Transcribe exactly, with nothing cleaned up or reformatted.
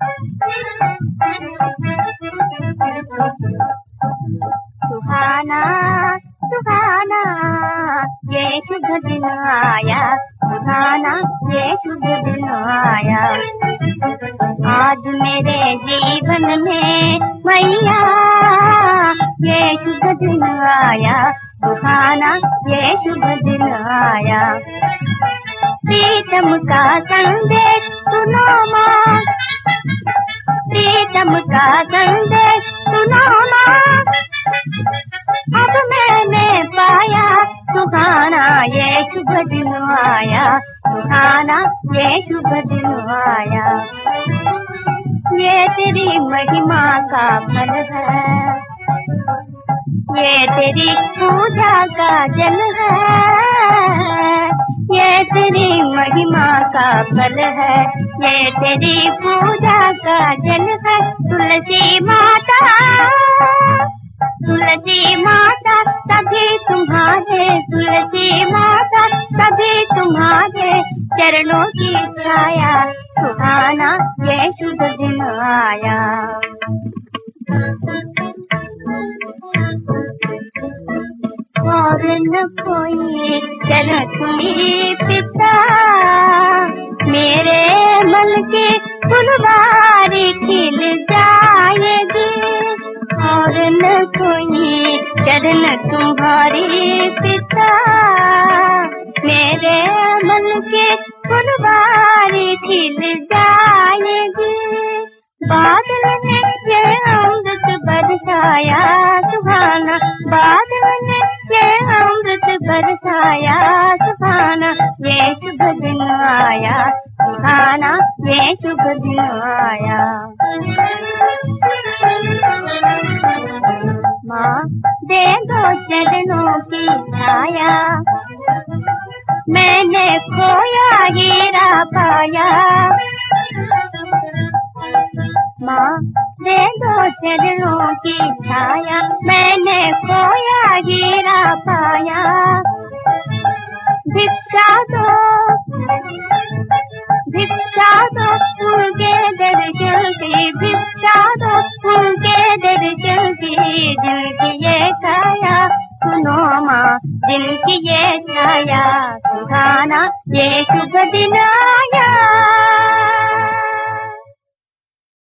सुहाना सुहाना ये शुभ दिन आया, सुहाना ये शुभ दिन आया। आज मेरे जीवन में मैया ये शुभ दिन आया, सुहाना ये शुभ दिन आया। प्रीतम का संदेश सुनो माँ, प्रीतम का संदेश सुनो माँ, अब मैंने पाया सुहाना ये शुभ दिन आया, सुहाना ये शुभ दिन आया। ये तेरी महिमा का फल है, ये तेरी पूजा का जल है, ये तेरी महिमा का फल है, ये तेरी पूजा का जल है। तुलसी माता तुलसी माता सभी तुम्हारे, तुलसी माता सभी तुम्हारे चरणों की छाया, सुहाना ये शुभ दिन आया। और न कोई शरण तुम्ही पिता, मेरे मन की फुलवारी खिल जाएगी। और न कोई शरण तुम्हारी पिता, मेरे मन के फुलवारी खिल जाएगी। बादल ने ये अमृत बरसाया सुहाना, बादल ने ये अमृत बरसाया सुहाना ये शुभ दिन आया, सुहाना ये शुभ दिन आया। माँ दे दो चरणों की छाया, मैंने खोया हीरा पाया। माँ दे दो चरणों की छाया, मैंने खोया हीरा पाया। भिक्षा दो भिक्षा दो उनके दर्शन की, भिक्षा दो उनके दर्शन की। जिनकी ये छाया सुनो माँ, जिनकी ये छाया सुहाना ये शुभ दिन आया।